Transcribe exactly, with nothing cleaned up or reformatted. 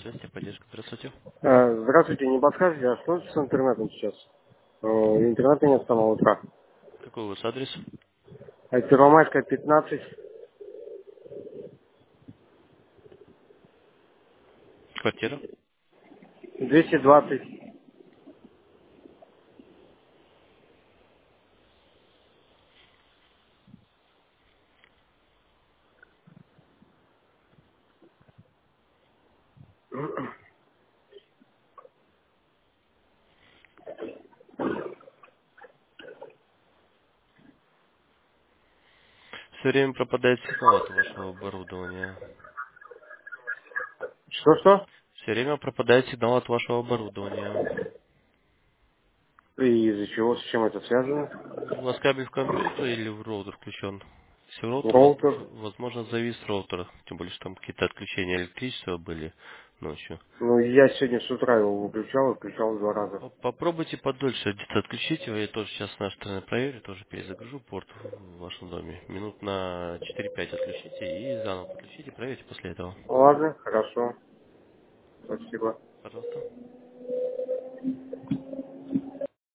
связь, поддержка. Здравствуйте. Э, Здравствуйте, не подскажете, а что с интернетом сейчас? Э, Интернета нет с самого утра. Какой у вас адрес? Э, Первомайская, пятнадцать, Квартира? двести двадцать. Все время пропадает сигнал от вашего оборудования. Что-что? Все время пропадает сигнал от вашего оборудования. И из-за чего, с чем это связано? У вас кабель в компьютер или в роутер включен? Если в роутер, Роутер. возможно, возможно завис роутер. Тем более, что там какие-то отключения электричества были ночью. Ну, я сегодня с утра его выключал, включал два раза. По- Попробуйте подольше где-то отключить его. Я тоже сейчас с нашей стороны проверю, тоже перезагружу порт в вашем доме. Минут на четыре-пять отключите и заново подключите, проверьте после этого. Ладно, хорошо. Спасибо. Пожалуйста.